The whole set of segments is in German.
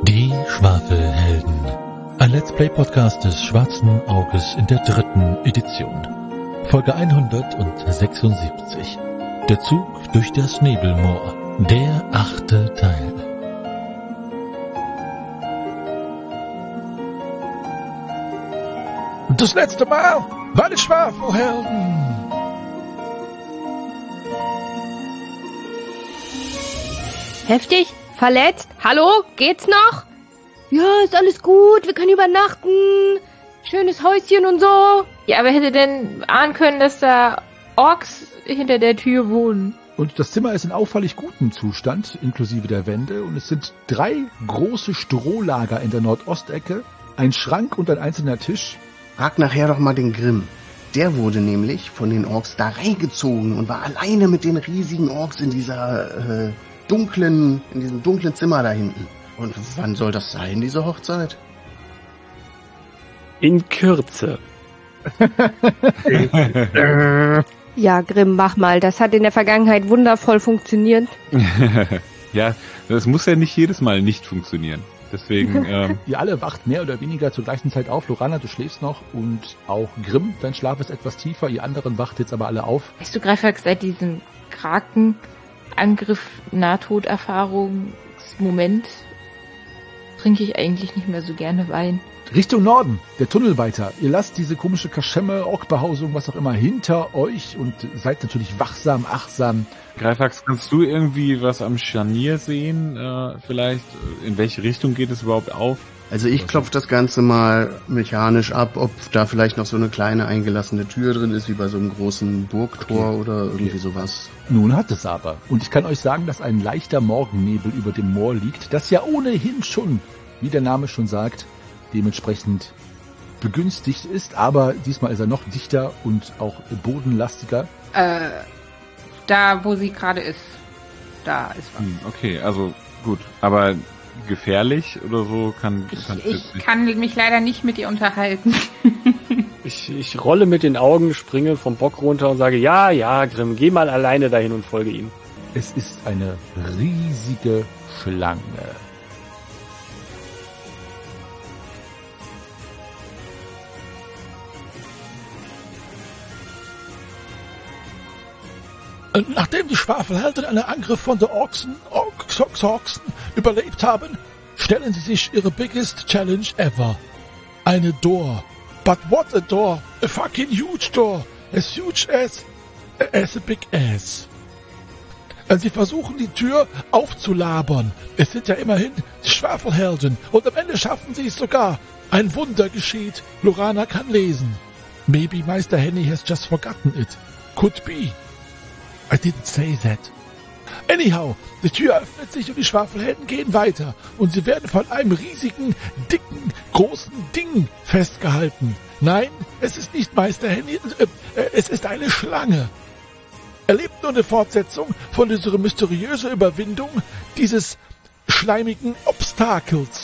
Die Schwafelhelden. Ein Let's Play Podcast des Schwarzen Auges in der 3. Edition. Folge 176. Der Zug durch das Nebelmoor. Der 8. Teil. Das letzte Mal bei den Schwafelhelden. Heftig? Verletzt? Hallo? Geht's noch? Ja, ist alles gut. Wir können übernachten. Schönes Häuschen und so. Ja, wer hätte denn ahnen können, dass da Orks hinter der Tür wohnen? Und das Zimmer ist in auffällig gutem Zustand, inklusive der Wände. Und es sind 3 große Strohlager in der Nordostecke, ein Schrank und ein einzelner Tisch. Frag nachher doch mal den Grimm. Der wurde nämlich von den Orks da reingezogen und war alleine mit den riesigen Orks in diesem dunklen Zimmer da hinten. Und wann soll das sein, diese Hochzeit? In Kürze. Ja, Grimm, mach mal. Das hat in der Vergangenheit wundervoll funktioniert. Ja, das muss ja nicht jedes Mal nicht funktionieren. Deswegen, Ihr alle wacht mehr oder weniger zur gleichen Zeit auf. Lorana, du schläfst noch und auch Grimm, dein Schlaf ist etwas tiefer. Ihr anderen wacht jetzt aber alle auf. Weißt du, Greifax, seit diesem Krakenangriff, Nahtoderfahrungsmoment trinke ich eigentlich nicht mehr so gerne Wein. Richtung Norden, der Tunnel weiter. Ihr lasst diese komische Kaschemme, Orkbehausung, was auch immer, hinter euch und seid natürlich wachsam, achtsam. Greifax, kannst du irgendwie was am Scharnier sehen? Vielleicht, in welche Richtung geht es überhaupt auf? Also ich klopfe das Ganze mal mechanisch ab, ob da vielleicht noch so eine kleine eingelassene Tür drin ist, wie bei so einem großen Burgtor oder irgendwie sowas. Nun hat es aber. Und ich kann euch sagen, dass ein leichter Morgennebel über dem Moor liegt, das ja ohnehin schon, wie der Name schon sagt, dementsprechend begünstigt ist, aber diesmal ist er noch dichter und auch bodenlastiger. Da, wo sie gerade ist, da ist was. Okay, also gut, aber gefährlich oder so kann Ich kann mich leider nicht mit ihr unterhalten. Ich rolle mit den Augen, springe vom Bock runter und sage, ja, Grimm, geh mal alleine dahin und folge ihm. Es ist eine riesige Schlange. Nachdem die Schwafelhelden einen Angriff von der Orksen überlebt haben, stellen sie sich ihre biggest challenge ever. Eine door. But what a door? A fucking huge door. As huge as a big ass. Sie versuchen die Tür aufzulabern. Es sind ja immerhin die Schwafelhelden und am Ende schaffen sie es sogar. Ein Wunder geschieht. Lorana kann lesen. Maybe Meister Henny has just forgotten it. Could be. I didn't say that. Anyhow, die Tür öffnet sich und die Schwafelhelden gehen weiter. Und sie werden von einem riesigen, dicken, großen Ding festgehalten. Nein, es ist nicht Meister Henny, es ist eine Schlange. Erlebt nur eine Fortsetzung von dieser mysteriösen Überwindung dieses schleimigen Obstakels.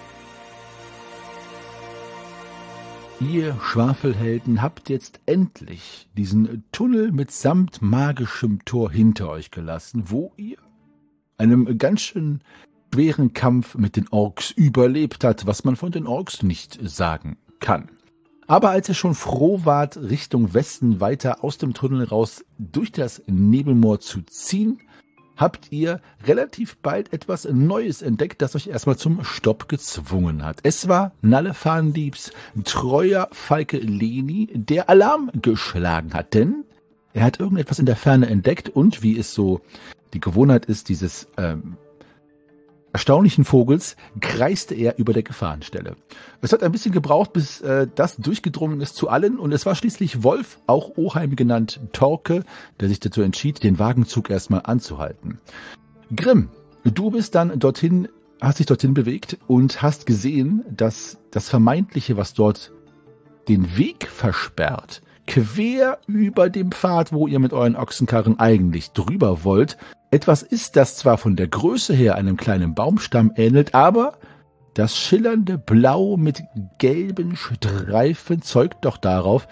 Ihr Schwafelhelden habt jetzt endlich diesen Tunnel mitsamt magischem Tor hinter euch gelassen, wo ihr einem ganz schön schweren Kampf mit den Orks überlebt habt, was man von den Orks nicht sagen kann. Aber als ihr schon froh wart, Richtung Westen weiter aus dem Tunnel raus durch das Nebelmoor zu ziehen, habt ihr relativ bald etwas Neues entdeckt, das euch erstmal zum Stopp gezwungen hat. Es war Nallefahndiebs treuer Falke Leni, der Alarm geschlagen hat, denn er hat irgendetwas in der Ferne entdeckt und, wie es so die Gewohnheit ist, dieses erstaunlichen Vogels, kreiste er über der Gefahrenstelle. Es hat ein bisschen gebraucht, bis das durchgedrungen ist zu allen und es war schließlich Wolf, auch Oheim genannt Torke, der sich dazu entschied, den Wagenzug erstmal anzuhalten. Grimm, du bist dann hast dich dorthin bewegt und hast gesehen, dass das Vermeintliche, was dort den Weg versperrt, quer über dem Pfad, wo ihr mit euren Ochsenkarren eigentlich drüber wollt, etwas ist, das zwar von der Größe her einem kleinen Baumstamm ähnelt, aber das schillernde Blau mit gelben Streifen zeugt doch darauf,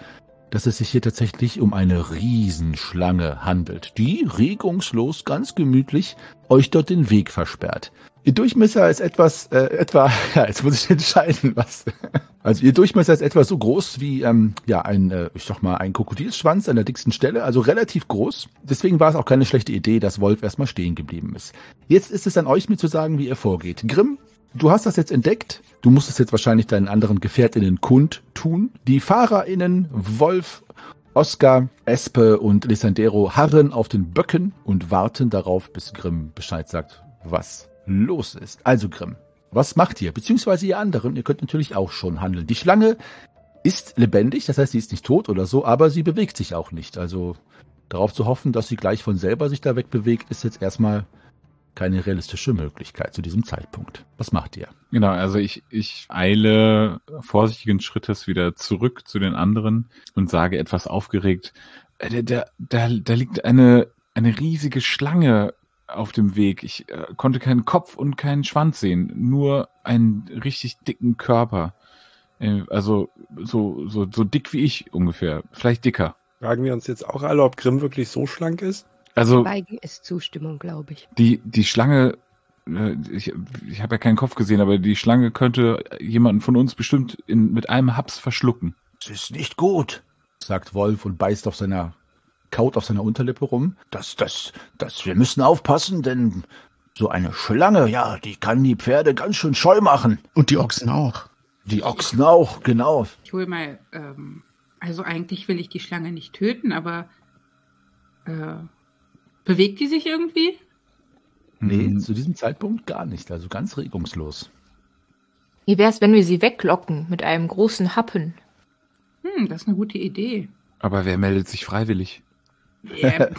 dass es sich hier tatsächlich um eine Riesenschlange handelt, die regungslos, ganz gemütlich euch dort den Weg versperrt. Ihr Durchmesser ist jetzt muss ich entscheiden, was. Also ihr Durchmesser ist etwa so groß wie ein Krokodilschwanz an der dicksten Stelle, also relativ groß. Deswegen war es auch keine schlechte Idee, dass Wolf erstmal stehen geblieben ist. Jetzt ist es an euch, mir zu sagen, wie ihr vorgeht. Grimm, du hast das jetzt entdeckt. Du musst es jetzt wahrscheinlich deinen anderen GefährtInnen kundtun. Die FahrerInnen Wolf, Oskar, Espe und Lissandero harren auf den Böcken und warten darauf, bis Grimm Bescheid sagt, was los ist. Also Grimm, was macht ihr? Beziehungsweise ihr anderen, ihr könnt natürlich auch schon handeln. Die Schlange ist lebendig, das heißt, sie ist nicht tot oder so, aber sie bewegt sich auch nicht. Also darauf zu hoffen, dass sie gleich von selber sich da wegbewegt, ist jetzt erstmal keine realistische Möglichkeit zu diesem Zeitpunkt. Was macht ihr? Genau, also ich eile vorsichtigen Schrittes wieder zurück zu den anderen und sage etwas aufgeregt, da liegt eine riesige Schlange auf dem Weg. Ich konnte keinen Kopf und keinen Schwanz sehen, nur einen richtig dicken Körper. Also so dick wie ich ungefähr, vielleicht dicker. Fragen wir uns jetzt auch alle, ob Grimm wirklich so schlank ist? Also Schweigen ist Zustimmung, glaube ich. die Schlange, ich habe ja keinen Kopf gesehen, aber die Schlange könnte jemanden von uns bestimmt mit einem Haps verschlucken. Das ist nicht gut, sagt Wolf und beißt kaut auf seiner Unterlippe rum. Wir müssen aufpassen, denn so eine Schlange, ja, die kann die Pferde ganz schön scheu machen. Und die Ochsen auch. Die Ochsen auch, genau. Ich hole mal, also eigentlich will ich die Schlange nicht töten, aber bewegt die sich irgendwie? Nee, zu diesem Zeitpunkt gar nicht, also ganz regungslos. Wie wär's, wenn wir sie weglocken mit einem großen Happen? Das ist eine gute Idee. Aber wer meldet sich freiwillig? Der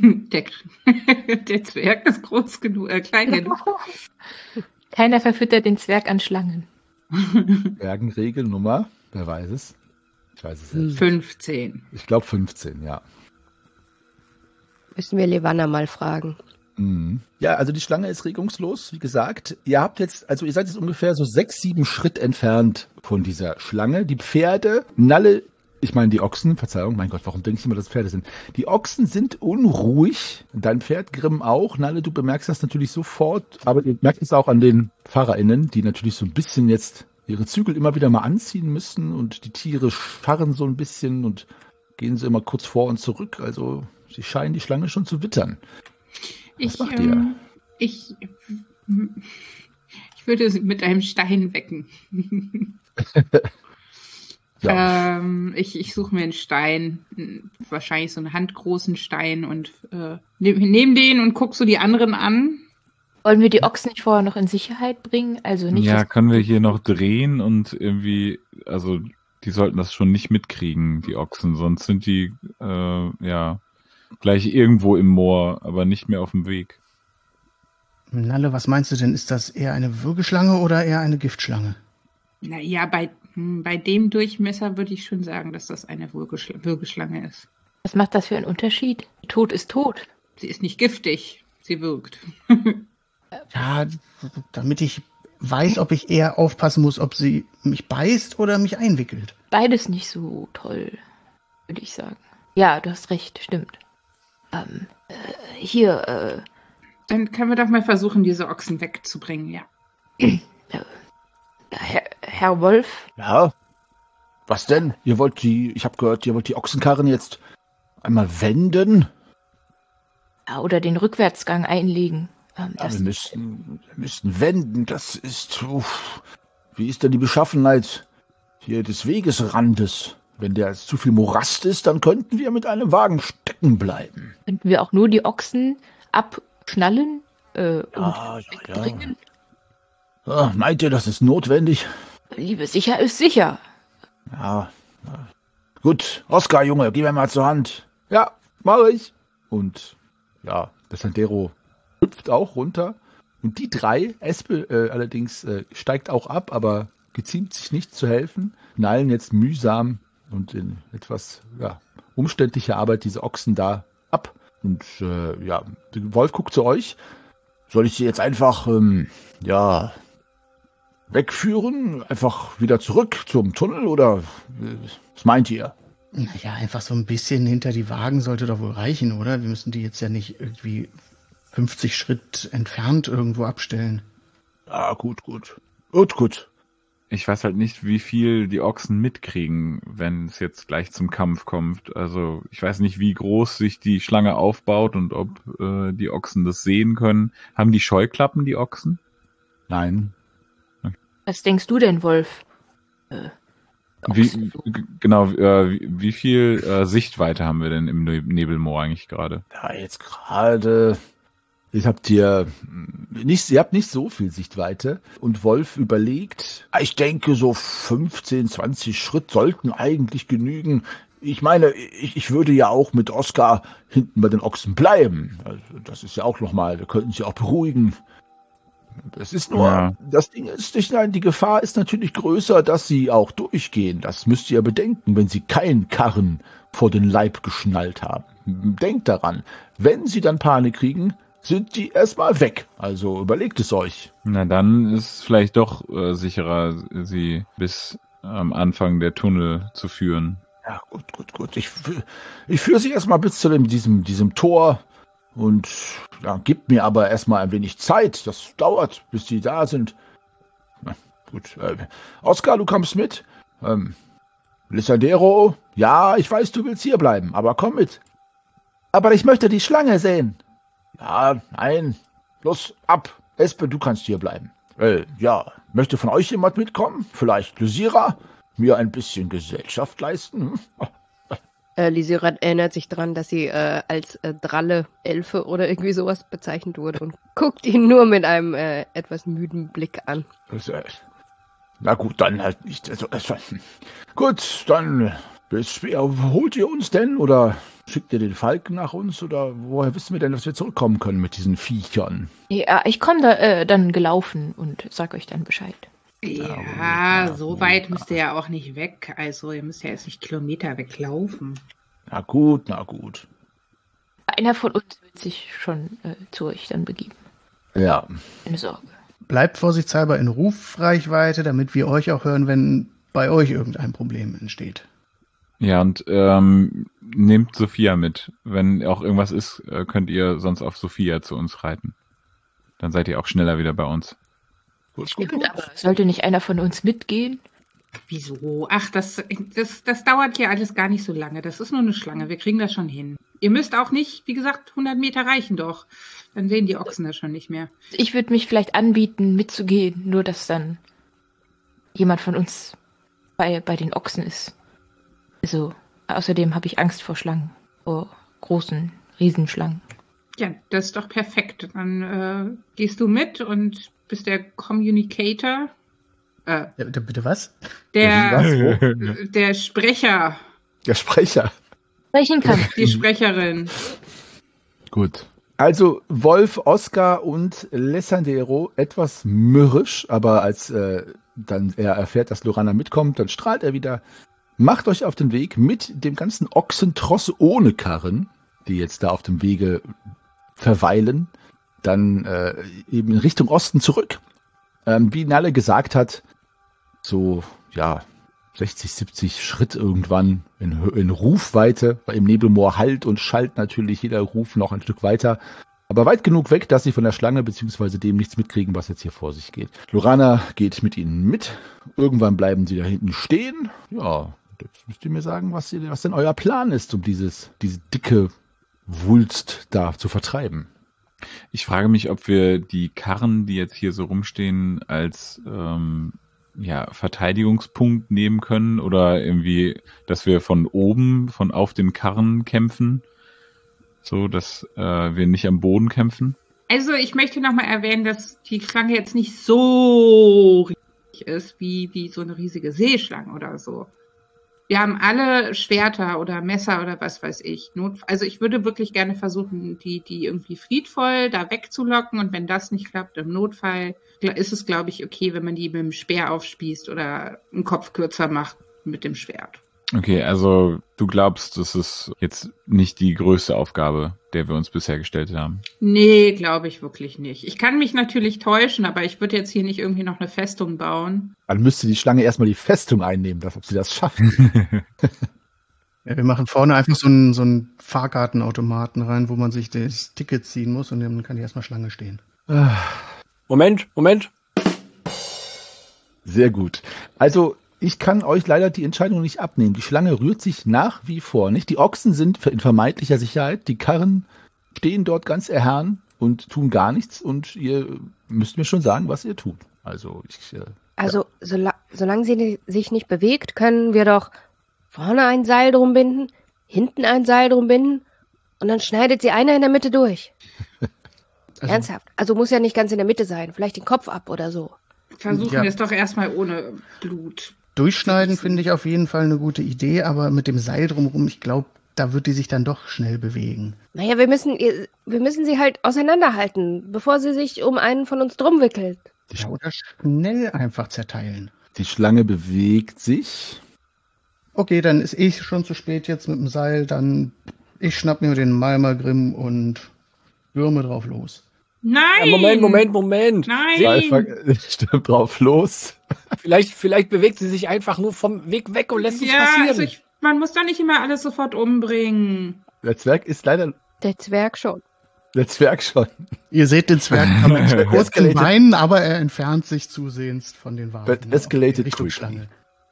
Zwerg ist klein genug. Keiner verfüttert den Zwerg an Schlangen. Bergenregel Nummer, wer weiß es? Ich weiß es nicht. 15. Ich glaube 15, ja. Müssen wir Levanna mal fragen. Mhm. Ja, also die Schlange ist regungslos, wie gesagt. Ihr seid jetzt ungefähr so 6-7 Schritt entfernt von dieser Schlange. Die Pferde, die Ochsen, Verzeihung, mein Gott, warum denke ich immer, dass es Pferde sind? Die Ochsen sind unruhig, dein Pferd Grimm auch. Nalle, du bemerkst das natürlich sofort, aber ihr merkt es auch an den FahrerInnen, die natürlich so ein bisschen jetzt ihre Zügel immer wieder mal anziehen müssen und die Tiere scharren so ein bisschen und gehen so immer kurz vor und zurück. Also sie scheinen die Schlange schon zu wittern. Was macht ihr? Ich würde sie mit einem Stein wecken. Ja. Ich suche mir einen Stein, wahrscheinlich so einen handgroßen Stein und nehme den und gucke so die anderen an. Wollen wir die Ochsen nicht vorher noch in Sicherheit bringen? Also nicht. Ja, können wir hier noch drehen und irgendwie, also die sollten das schon nicht mitkriegen, die Ochsen, sonst sind die gleich irgendwo im Moor, aber nicht mehr auf dem Weg. Nalle, was meinst du denn? Ist das eher eine Würgeschlange oder eher eine Giftschlange? Naja, bei dem Durchmesser würde ich schon sagen, dass das eine Würgeschlange ist. Was macht das für einen Unterschied? Tot ist tot. Sie ist nicht giftig, sie wirkt. Ja, damit ich weiß, ob ich eher aufpassen muss, ob sie mich beißt oder mich einwickelt. Beides nicht so toll, würde ich sagen. Ja, du hast recht, stimmt. Dann können wir doch mal versuchen, diese Ochsen wegzubringen, ja. Herr Wolf? Ja, was denn? Ich habe gehört, ihr wollt die Ochsenkarren jetzt einmal wenden? Ja, oder den Rückwärtsgang einlegen. Wir müssen wenden, das ist... wie ist denn die Beschaffenheit hier des Wegesrandes? Wenn der zu viel Morast ist, dann könnten wir mit einem Wagen stecken bleiben. Könnten wir auch nur die Ochsen abschnallen und wegbringen? Ja, meint ihr, das ist notwendig? Liebe, sicher ist sicher. Ja. Gut, Oskar, Junge, geh mir mal zur Hand. Ja, mach ich. Und ja, der Sandero hüpft auch runter. Und die drei, Espe allerdings steigt auch ab, aber geziemt sich nicht zu helfen, nallen jetzt mühsam und in etwas umständlicher Arbeit diese Ochsen da ab. Und Wolf guckt zu euch. Soll ich sie jetzt einfach wegführen? Einfach wieder zurück zum Tunnel oder was meint ihr? Naja, einfach so ein bisschen hinter die Wagen sollte doch wohl reichen, oder? Wir müssen die jetzt ja nicht irgendwie 50 Schritt entfernt irgendwo abstellen. Ja, gut. Ich weiß halt nicht, wie viel die Ochsen mitkriegen, wenn es jetzt gleich zum Kampf kommt. Also ich weiß nicht, wie groß sich die Schlange aufbaut und ob die Ochsen das sehen können. Haben die Scheuklappen, die Ochsen? Nein. Was denkst du denn, Wolf? Wie viel Sichtweite haben wir denn im Nebelmoor eigentlich gerade? Ja, jetzt gerade. Ihr habt nicht so viel Sichtweite. Und Wolf überlegt, ich denke, so 15, 20 Schritt sollten eigentlich genügen. Ich meine, ich würde ja auch mit Oskar hinten bei den Ochsen bleiben. Also, das ist ja auch nochmal, wir könnten sie auch beruhigen. Es ist nur, Das Ding ist, die Gefahr ist natürlich größer, dass sie auch durchgehen. Das müsst ihr bedenken, wenn sie keinen Karren vor den Leib geschnallt haben. Denkt daran, wenn sie dann Panik kriegen, sind die erstmal weg. Also überlegt es euch. Na, dann ist es vielleicht doch sicherer, sie bis am Anfang der Tunnel zu führen. Ja, gut. Ich führe sie erstmal bis zu diesem Tor und ja, gibt mir aber erstmal ein wenig Zeit. Das dauert, bis die da sind. Na, gut. Oskar, du kommst mit. Lissandero, ja, ich weiß, du willst hier bleiben, aber komm mit. Aber ich möchte die Schlange sehen. Ja, nein. Los, ab. Espe, du kannst hier bleiben. Ja, möchte von euch jemand mitkommen? Vielleicht Lysira? Mir ein bisschen Gesellschaft leisten? Lysira erinnert sich dran, dass sie als Dralle, Elfe oder irgendwie sowas bezeichnet wurde und guckt ihn nur mit einem etwas müden Blick an. Na gut, dann halt nicht. Gut, dann holt ihr uns denn oder schickt ihr den Falken nach uns oder woher wissen wir denn, dass wir zurückkommen können mit diesen Viechern? Ja, ich komme dann gelaufen und sag euch dann Bescheid. Ja, so weit müsst ihr ja auch nicht weg. Also ihr müsst ja jetzt nicht Kilometer weglaufen. Na gut. Einer von uns wird sich schon zu euch dann begeben. Ja. Keine Sorge. Bleibt vorsichtshalber in Rufreichweite, damit wir euch auch hören, wenn bei euch irgendein Problem entsteht. Ja, und nehmt Sophia mit. Wenn auch irgendwas ist, könnt ihr sonst auf Sophia zu uns reiten. Dann seid ihr auch schneller wieder bei uns. Gut. Aber sollte nicht einer von uns mitgehen? Wieso? Ach, das dauert hier alles gar nicht so lange. Das ist nur eine Schlange. Wir kriegen das schon hin. Ihr müsst auch nicht, wie gesagt, 100 Meter reichen doch. Dann sehen die Ochsen das schon nicht mehr. Ich würde mich vielleicht anbieten, mitzugehen, nur dass dann jemand von uns bei den Ochsen ist. Also, außerdem habe ich Angst vor Schlangen. Vor großen Riesenschlangen. Ja, das ist doch perfekt. Dann gehst du mit und bist der Communicator. Bitte was? Der Sprecher. Der Sprecher. Sprechen kann. Die Sprecherin. Gut. Also Wolf, Oskar und Lissandero etwas mürrisch, aber als dann er erfährt, dass Lorana mitkommt, dann strahlt er wieder. Macht euch auf den Weg mit dem ganzen Ochsentross ohne Karren, die jetzt da auf dem Wege verweilen, dann eben in Richtung Osten zurück. Wie Nalle gesagt hat, so, ja, 60, 70 Schritt irgendwann in Rufweite, weil im Nebelmoor hallt und schallt natürlich jeder Ruf noch ein Stück weiter, aber weit genug weg, dass sie von der Schlange bzw. dem nichts mitkriegen, was jetzt hier vor sich geht. Lorana geht mit ihnen mit, irgendwann bleiben sie da hinten stehen. Ja, jetzt müsst ihr mir sagen, was denn euer Plan ist, um diese dicke Wulst da zu vertreiben. Ich frage mich, ob wir die Karren, die jetzt hier so rumstehen, als Verteidigungspunkt nehmen können oder irgendwie, dass wir von oben, von auf den Karren kämpfen, so dass wir nicht am Boden kämpfen. Also ich möchte nochmal erwähnen, dass die Schlange jetzt nicht so riesig ist wie so eine riesige Seeschlange oder so. Wir haben alle Schwerter oder Messer oder was weiß ich. Also ich würde wirklich gerne versuchen, die irgendwie friedvoll da wegzulocken. Und wenn das nicht klappt, im Notfall ist es, glaube ich, okay, wenn man die mit dem Speer aufspießt oder einen Kopf kürzer macht mit dem Schwert. Okay, also du glaubst, das ist jetzt nicht die größte Aufgabe, der wir uns bisher gestellt haben? Nee, glaube ich wirklich nicht. Ich kann mich natürlich täuschen, aber ich würde jetzt hier nicht irgendwie noch eine Festung bauen. Dann müsste die Schlange erstmal die Festung einnehmen, ob sie das schafft. Ja, wir machen vorne einfach so einen Fahrkartenautomaten rein, wo man sich das Ticket ziehen muss und dann kann die erstmal Schlange stehen. Moment. Sehr gut. Also, ich kann euch leider die Entscheidung nicht abnehmen. Die Schlange rührt sich nach wie vor nicht. Die Ochsen sind in vermeintlicher Sicherheit. Die Karren stehen dort ganz erhaben und tun gar nichts. Und ihr müsst mir schon sagen, was ihr tut. Also, solange sie sich nicht bewegt, können wir doch vorne ein Seil drum binden, hinten ein Seil drum binden und dann schneidet sie einer in der Mitte durch. Ernsthaft. Also muss ja nicht ganz in der Mitte sein. Vielleicht den Kopf ab oder so. Versuchen wir es doch erstmal ohne Blut. Durchschneiden finde ich auf jeden Fall eine gute Idee, aber mit dem Seil drumherum, ich glaube, da wird die sich dann doch schnell bewegen. Naja, wir müssen sie halt auseinanderhalten, bevor sie sich um einen von uns drum wickelt. Ja, oder schnell einfach zerteilen. Die Schlange bewegt sich. Okay, dann ist schon zu spät jetzt mit dem Seil, dann ich schnapp mir den Malmagrim und würme drauf los. Nein! Ja, Moment. Nein! Stimmt drauf los. Vielleicht bewegt sie sich einfach nur vom Weg weg und lässt es passieren. Also man muss doch nicht immer alles sofort umbringen. Der Zwerg ist leider... Der Zwerg schon. Ihr seht den Zwerg mit großen Beinen, aber er entfernt sich zusehends von den Wagen. But escalated Richtung quickly. Schlange.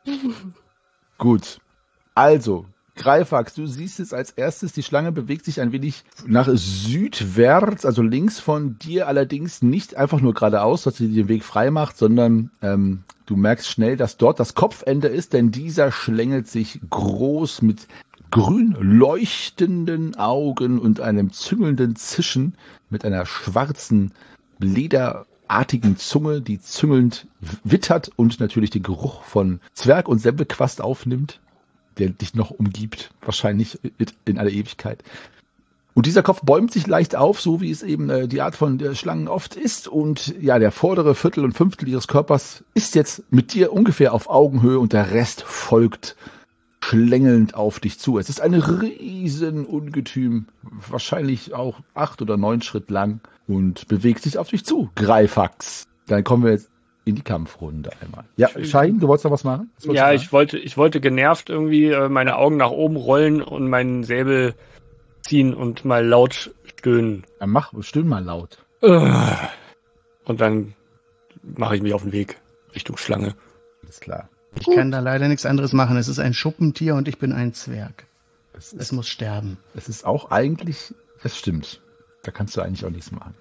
Gut. Also, Greifax, du siehst es als erstes, die Schlange bewegt sich ein wenig nach südwärts, also links von dir, allerdings nicht einfach nur geradeaus, dass sie den Weg frei macht, sondern du merkst schnell, dass dort das Kopfende ist, denn dieser schlängelt sich groß mit grün leuchtenden Augen und einem züngelnden Zischen mit einer schwarzen, lederartigen Zunge, die züngelnd wittert und natürlich den Geruch von Zwerg und Semmelquast aufnimmt, der dich noch umgibt, wahrscheinlich in aller Ewigkeit. Und dieser Kopf bäumt sich leicht auf, so wie es eben die Art von der Schlangen oft ist. Und ja, der vordere Viertel und Fünftel ihres Körpers ist jetzt mit dir ungefähr auf Augenhöhe und der Rest folgt schlängelnd auf dich zu. Es ist ein riesen Ungetüm, wahrscheinlich auch 8 oder 9 Schritt lang und bewegt sich auf dich zu. Greifax. Dann kommen wir jetzt in die Kampfrunde einmal. Ja, Schein, du wolltest noch was machen? Ja, ich wollte genervt irgendwie meine Augen nach oben rollen und meinen Säbel ziehen und mal laut stöhnen. Dann stöhn mal laut. Und dann mache ich mich auf den Weg Richtung Schlange. Alles klar. Ich kann da leider nichts anderes machen. Es ist ein Schuppentier und ich bin ein Zwerg. Es muss sterben. Es ist auch eigentlich, das stimmt. Da kannst du eigentlich auch nichts machen.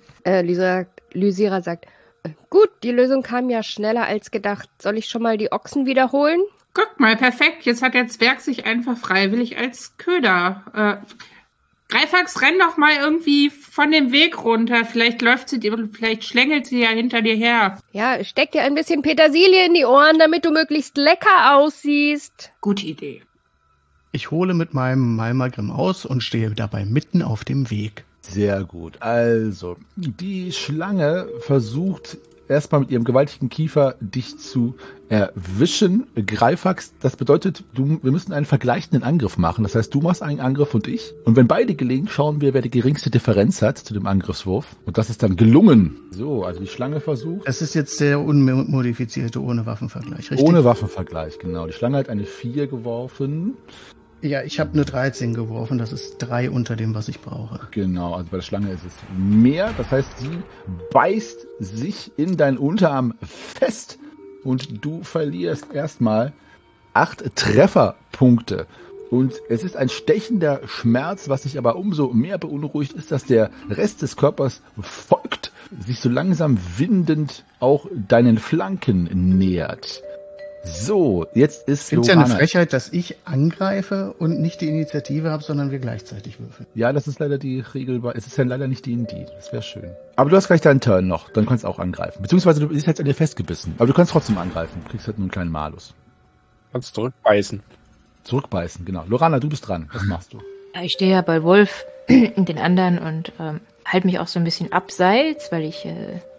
Lysira sagt, gut, die Lösung kam ja schneller als gedacht. Soll ich schon mal die Ochsen wiederholen? Guck mal, perfekt. Jetzt hat der Zwerg sich einfach freiwillig als Köder. Greifax, renn doch mal irgendwie von dem Weg runter. Vielleicht schlängelt sie ja hinter dir her. Ja, steck dir ein bisschen Petersilie in die Ohren, damit du möglichst lecker aussiehst. Gute Idee. Ich hole mit meinem Malmagrim aus und stehe dabei mitten auf dem Weg. Sehr gut. Also, die Schlange versucht erstmal mit ihrem gewaltigen Kiefer dich zu erwischen. Greifax, das bedeutet, wir müssen einen vergleichenden Angriff machen. Das heißt, du machst einen Angriff und ich. Und wenn beide gelingen, schauen wir, wer die geringste Differenz hat zu dem Angriffswurf. Und das ist dann gelungen. So, also die Schlange versucht. Das ist jetzt der unmodifizierte ohne Waffenvergleich, richtig? Ohne Waffenvergleich, genau. Die Schlange hat eine 4 geworfen. Ja, ich habe eine 13 geworfen. Das ist 3 unter dem, was ich brauche. Genau, also bei der Schlange ist es mehr. Das heißt, sie beißt sich in deinen Unterarm fest und du verlierst erstmal 8 Trefferpunkte. Und es ist ein stechender Schmerz, was dich aber umso mehr beunruhigt, ist, dass der Rest des Körpers folgt, sich so langsam windend auch deinen Flanken nähert. So, jetzt ist Find's ja eine Frechheit, dass ich angreife und nicht die Initiative habe, sondern wir gleichzeitig würfeln. Ja, das ist leider die Regel. Es ist ja leider nicht D&D. Das wäre schön. Aber du hast gleich deinen Turn noch. Dann kannst du auch angreifen. Beziehungsweise du bist jetzt an dir festgebissen. Aber du kannst trotzdem angreifen. Du kriegst halt nur einen kleinen Malus. Kannst zurückbeißen. Zurückbeißen, genau. Lorana, du bist dran. Was machst du? Ja, ich stehe ja bei Wolf und den anderen und halte mich auch so ein bisschen abseits, weil ich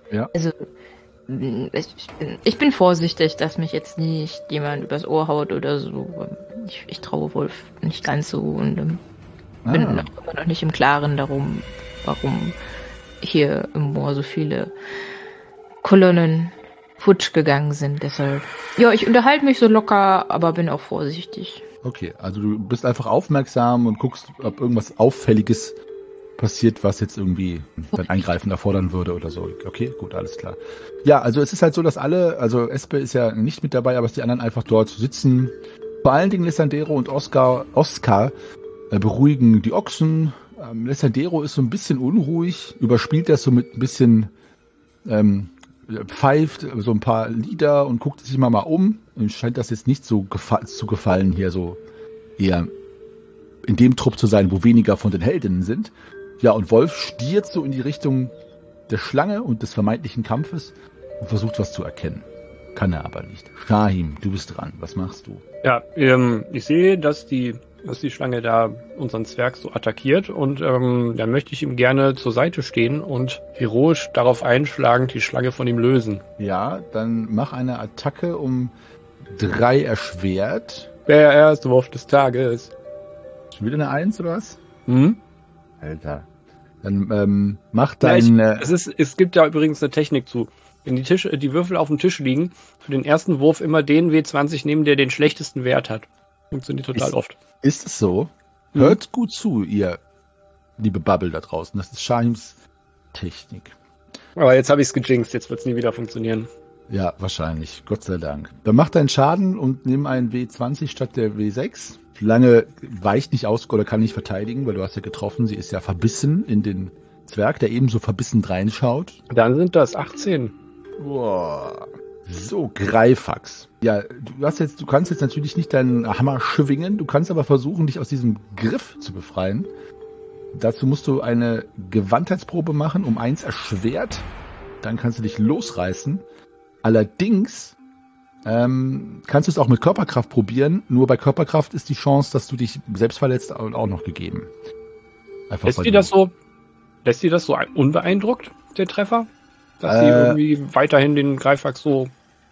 ich bin vorsichtig, dass mich jetzt nicht jemand übers Ohr haut oder so. Ich traue Wolf nicht ganz so und bin immer noch nicht im Klaren darum, warum hier im Moor so viele Kolonnen futsch gegangen sind. Deshalb. Ja, ich unterhalte mich so locker, aber bin auch vorsichtig. Okay, also du bist einfach aufmerksam und guckst, ob irgendwas Auffälliges passiert, was jetzt irgendwie dein Eingreifen erfordern würde oder so. Okay, gut, alles klar. Ja, also es ist halt so, dass alle, also Espe ist ja nicht mit dabei, aber dass die anderen einfach dort sitzen. Vor allen Dingen Lissandero und Oskar beruhigen die Ochsen. Lissandero ist so ein bisschen unruhig, überspielt das so mit ein bisschen pfeift so ein paar Lieder und guckt sich mal um. Und scheint das jetzt nicht so zu gefallen, hier so eher in dem Trupp zu sein, wo weniger von den Heldinnen sind. Ja, und Wolf stiert so in die Richtung der Schlange und des vermeintlichen Kampfes und versucht was zu erkennen. Kann er aber nicht. Shahim, du bist dran. Was machst du? Ja, ich sehe, dass die Schlange da unseren Zwerg so attackiert und dann möchte ich ihm gerne zur Seite stehen und heroisch darauf einschlagen, die Schlange von ihm lösen. Ja, dann mach eine Attacke um 3 erschwert. Der erste Wurf des Tages. Schon wieder eine 1 oder was? Mhm. Alter. Dann mach dein... Es gibt ja übrigens eine Technik zu. Wenn die Würfel auf dem Tisch liegen, für den ersten Wurf immer den W20 nehmen, der den schlechtesten Wert hat. Funktioniert total oft. Ist es so? Hört gut zu, ihr liebe Bubble da draußen. Das ist Shahims Technik. Aber jetzt habe ich es gejinxt, jetzt wird es nie wieder funktionieren. Ja, wahrscheinlich. Gott sei Dank. Dann mach deinen Schaden und nimm einen W20 statt der W6. Schlange weicht nicht aus oder kann nicht verteidigen, weil du hast ja getroffen. Sie ist ja verbissen in den Zwerg, der ebenso verbissen reinschaut. Dann sind das 18. Boah. So, Greifax. Ja, du kannst jetzt natürlich nicht deinen Hammer schwingen, du kannst aber versuchen, dich aus diesem Griff zu befreien. Dazu musst du eine Gewandtheitsprobe machen, um 1 erschwert. Dann kannst du dich losreißen. Allerdings kannst du es auch mit Körperkraft probieren. Nur bei Körperkraft ist die Chance, dass du dich selbst verletzt, auch noch gegeben. Einfach lässt die das so unbeeindruckt, der Treffer? Dass sie irgendwie weiterhin den Greifax so...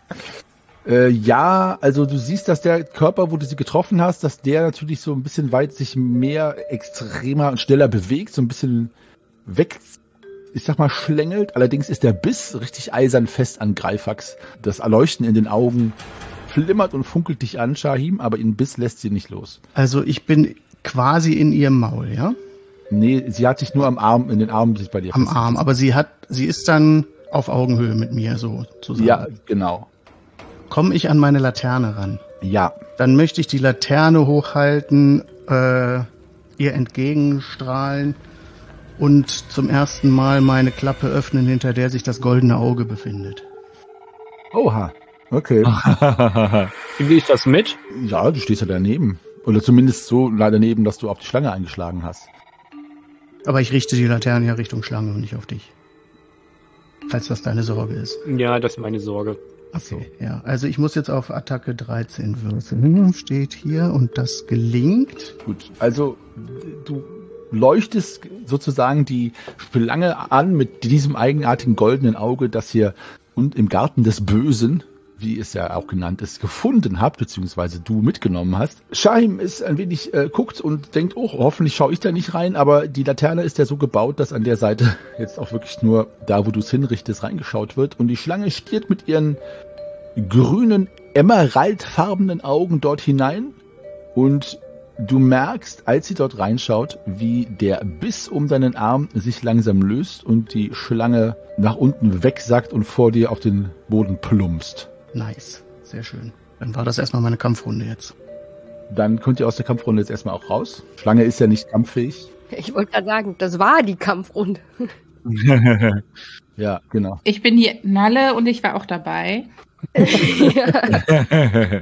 Ja, also du siehst, dass der Körper, wo du sie getroffen hast, dass der natürlich so ein bisschen weit sich mehr extremer und schneller bewegt, so ein bisschen weg, ich sag mal, schlängelt. Allerdings ist der Biss richtig eisern fest an Greifax. Das Erleuchten in den Augen flimmert und funkelt dich an, Shahim, aber ihren Biss lässt sie nicht los. Also ich bin quasi in ihrem Maul, ja? Nee, sie hat sich nur am Arm, in den Armen sich bei dir am Arm, aber sie ist dann auf Augenhöhe mit mir, so zusammen. Ja, genau. Komme ich an meine Laterne ran? Ja. Dann möchte ich die Laterne hochhalten, ihr entgegenstrahlen und zum ersten Mal meine Klappe öffnen, hinter der sich das goldene Auge befindet. Oha, okay. Kriege ich das mit? Ja, du stehst ja daneben. Oder zumindest so daneben, dass du auf die Schlange eingeschlagen hast. Aber ich richte die Laterne ja Richtung Schlange und nicht auf dich. Falls das deine Sorge ist. Ja, das ist meine Sorge. Ach so. Ja, also ich muss jetzt auf Attacke 13 würfeln. Steht hier und das gelingt. Gut, also du leuchtest sozusagen die Schlange an mit diesem eigenartigen goldenen Auge, das hier und im Garten des Bösen, wie es ja auch genannt ist, gefunden habt, beziehungsweise du mitgenommen hast. Shahim ist ein wenig, guckt und denkt, oh, hoffentlich schaue ich da nicht rein, aber die Laterne ist ja so gebaut, dass an der Seite jetzt auch wirklich nur da, wo du es hinrichtest, reingeschaut wird. Und die Schlange stiert mit ihren grünen, emeraldfarbenen Augen dort hinein und du merkst, als sie dort reinschaut, wie der Biss um deinen Arm sich langsam löst und die Schlange nach unten wegsackt und vor dir auf den Boden plumpst. Nice, sehr schön. Dann war das erstmal meine Kampfrunde jetzt. Dann könnt ihr aus der Kampfrunde jetzt erstmal auch raus. Schlange ist ja nicht kampffähig. Ich wollte gerade sagen, das war die Kampfrunde. Ja, genau. Ich bin die Nalle und ich war auch dabei. Ja.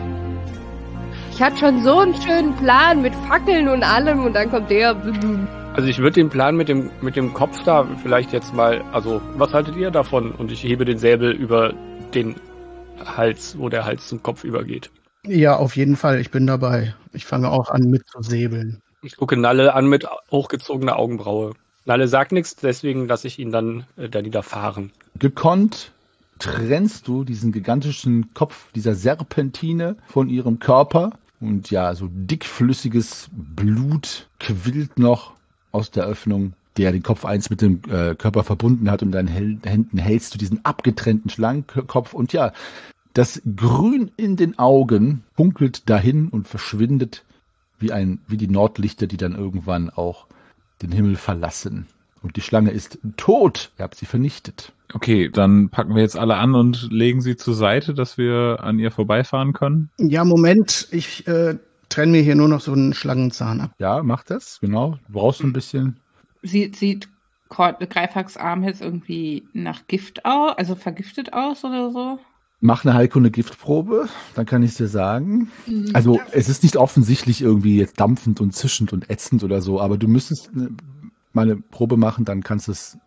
Ich hatte schon so einen schönen Plan mit Fackeln und allem und dann kommt der. Also ich würde den Plan mit dem Kopf da vielleicht jetzt mal, also was haltet ihr davon? Und ich hebe den Säbel über den Hals, wo der Hals zum Kopf übergeht. Ja, auf jeden Fall, ich bin dabei. Ich fange auch an mitzusäbeln. Ich gucke Nalle an mit hochgezogener Augenbraue. Nalle sagt nichts, deswegen lasse ich ihn dann da niederfahren. Gekonnt trennst du diesen gigantischen Kopf dieser Serpentine von ihrem Körper und ja, so dickflüssiges Blut quillt noch aus der Öffnung, der den Kopf eins mit dem Körper verbunden hat, und in deinen Händen hältst du diesen abgetrennten Schlangenkopf und ja, das Grün in den Augen funkelt dahin und verschwindet wie die Nordlichter, die dann irgendwann auch den Himmel verlassen. Und die Schlange ist tot. Ihr habt sie vernichtet. Okay, dann packen wir jetzt alle an und legen sie zur Seite, dass wir an ihr vorbeifahren können. Ja, Moment, ich trenne mir hier nur noch so einen Schlangenzahn ab. Ja, mach das, genau. Du brauchst ein bisschen. Sieht Greifhacks Arm jetzt irgendwie nach Gift aus, also vergiftet aus oder so? Mach eine Heilkunde-Giftprobe, dann kann ich es dir sagen. Also es ist nicht offensichtlich irgendwie jetzt dampfend und zischend und ätzend oder so, aber du müsstest mal eine Probe machen, dann kannst du es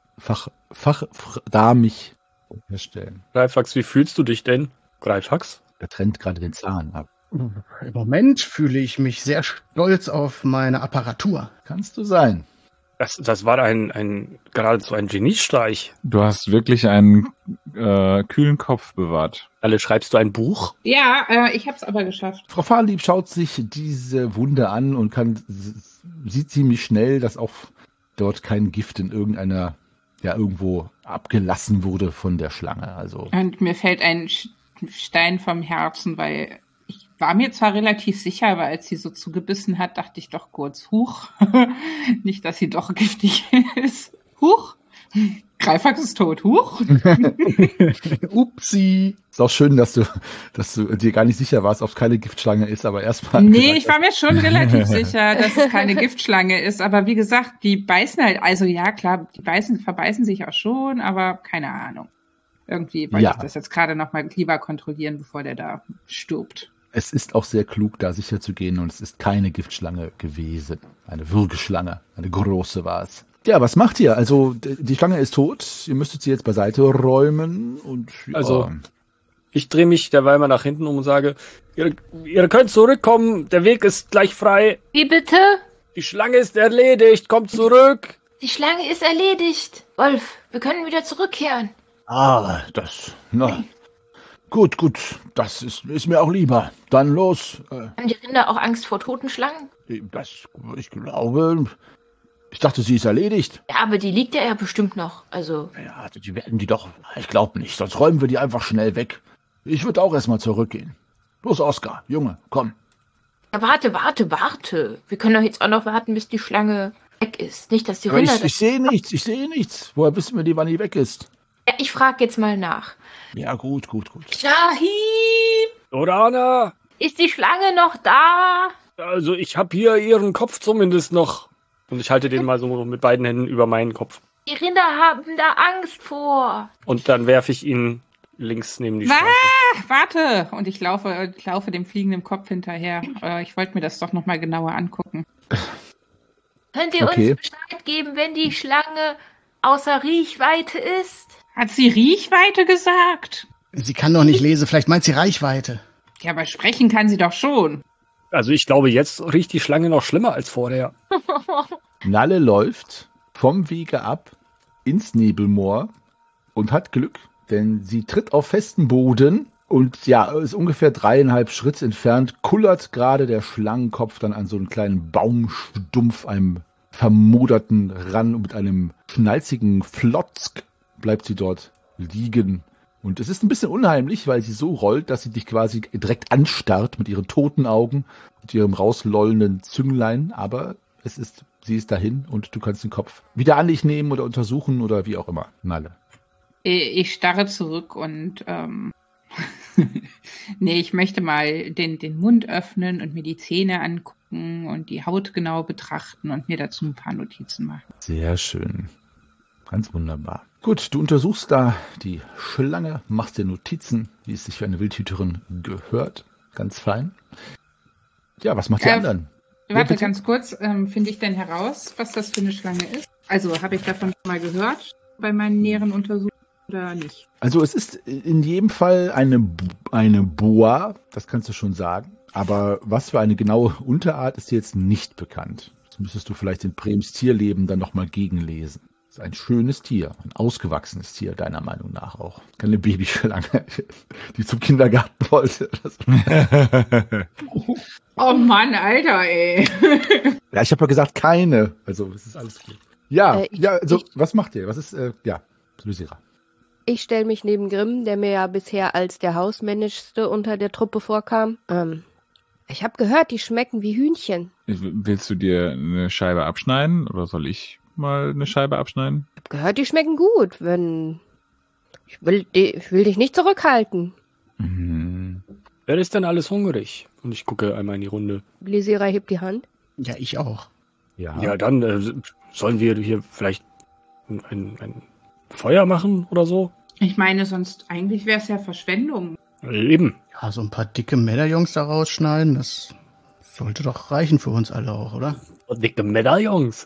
fachdamig herstellen. Greifax, wie fühlst du dich denn? Greifax? Er trennt gerade den Zahn ab. Im Moment fühle ich mich sehr stolz auf meine Apparatur. Kannst du sein. Das war geradezu ein Geniestreich. Du hast wirklich einen kühlen Kopf bewahrt. Alle, schreibst du ein Buch? Ja, ich habe es aber geschafft. Frau Fahrlieb schaut sich diese Wunde an und sieht ziemlich schnell, dass auch dort kein Gift in irgendeiner, ja, irgendwo abgelassen wurde von der Schlange. Also. Und mir fällt ein Stein vom Herzen, weil ich war mir zwar relativ sicher, aber als sie so zugebissen hat, dachte ich doch kurz, huch, nicht, dass sie doch giftig ist. Huch, Greifax ist tot, huch. Upsi. Ist auch schön, dass du dir gar nicht sicher warst, ob es keine Giftschlange ist, aber erstmal. Nee, ich war mir schon relativ sicher, dass es keine Giftschlange ist, aber wie gesagt, die beißen halt, also ja klar, verbeißen sich auch schon, aber keine Ahnung. Irgendwie wollte ich das jetzt gerade noch mal lieber kontrollieren, bevor der da stirbt. Es ist auch sehr klug, da sicher zu gehen, und es ist keine Giftschlange gewesen. Eine Würgeschlange, eine große war es. Ja, was macht ihr? Also, die Schlange ist tot, ihr müsstet sie jetzt beiseite räumen und ja. Also, ich drehe mich derweil mal nach hinten um und sage, ihr könnt zurückkommen, der Weg ist gleich frei. Wie bitte? Die Schlange ist erledigt, kommt zurück. Die Schlange ist erledigt. Wolf, wir können wieder zurückkehren. Gut, das ist mir auch lieber. Dann los. Haben die Rinder auch Angst vor toten Schlangen? Ich glaube, ich dachte, sie ist erledigt. Ja, aber die liegt ja bestimmt noch, also. Ja, die werden die doch, ich glaube nicht, sonst räumen wir die einfach schnell weg. Ich würde auch erstmal zurückgehen. Los, Oskar, Junge, komm. Ja, warte. Wir können doch jetzt auch noch warten, bis die Schlange weg ist. Nicht, dass die Rinder... Ich sehe nichts. Woher wissen wir, wann die weg ist? Ja, ich frage jetzt mal nach. Ja, gut. Shahid! Lorana! Ist die Schlange noch da? Also, ich habe hier ihren Kopf zumindest noch. Und ich halte den mal so mit beiden Händen über meinen Kopf. Die Rinder haben da Angst vor. Und dann werfe ich ihn links neben die Schlange. Warte! Und ich laufe dem fliegenden Kopf hinterher. Ich wollte mir das doch noch mal genauer angucken. Könnt ihr uns Bescheid geben, wenn die Schlange außer Riechweite ist? Hat sie Riechweite gesagt? Sie kann doch nicht lesen, vielleicht meint sie Reichweite. Ja, aber sprechen kann sie doch schon. Also ich glaube, jetzt riecht die Schlange noch schlimmer als vorher. Nalle läuft vom Wege ab ins Nebelmoor und hat Glück, denn sie tritt auf festen Boden und ja, ist ungefähr 3,5 Schritt entfernt, kullert gerade der Schlangenkopf dann an so einen kleinen Baumstumpf, einem vermoderten ran, und mit einem schnalzigen Flotzk bleibt sie dort liegen. Und es ist ein bisschen unheimlich, weil sie so rollt, dass sie dich quasi direkt anstarrt mit ihren toten Augen und ihrem rauslollenden Zünglein. Aber sie ist dahin und du kannst den Kopf wieder an dich nehmen oder untersuchen oder wie auch immer. Nalle. Ich starre zurück und ich möchte mal den Mund öffnen und mir die Zähne angucken und die Haut genau betrachten und mir dazu ein paar Notizen machen. Sehr schön. Ganz wunderbar. Gut, du untersuchst da die Schlange, machst dir Notizen, wie es sich für eine Wildhüterin gehört. Ganz fein. Ja, was macht die anderen? Warte, bitte? ganz kurz. Finde ich denn heraus, was das für eine Schlange ist? Also, habe ich davon schon mal gehört bei meinen näheren Untersuchungen oder nicht? Also es ist in jedem Fall eine Boa, das kannst du schon sagen. Aber was für eine genaue Unterart ist dir jetzt nicht bekannt. Das müsstest du vielleicht in Brems Tierleben dann nochmal gegenlesen. Das ist ein schönes Tier, ein ausgewachsenes Tier, deiner Meinung nach auch. Keine Babyschlange, die zum Kindergarten wollte. Oh Mann, Alter, ey. Ja, ich habe ja gesagt, keine. Also es ist alles gut. Ja, Ich- was macht ihr? Was ist, Lysira. Ich stelle mich neben Grimm, der mir ja bisher als der Hausmännischste unter der Truppe vorkam. Ich habe gehört, die schmecken wie Hühnchen. Willst du dir eine Scheibe abschneiden oder soll ich mal eine Scheibe abschneiden? Ich habe gehört, die schmecken gut. Ich will dich nicht zurückhalten. Mhm. Wer ist denn alles hungrig? Und ich gucke einmal in die Runde. Blisira hebt die Hand. Ja, ich auch. Ja, dann sollen wir hier vielleicht ein Feuer machen oder so? Ich meine, sonst eigentlich wäre es ja Verschwendung. Eben. Ja, so ein paar dicke Medaillons da rausschneiden, das sollte doch reichen für uns alle auch, oder? Dicke Medaillons.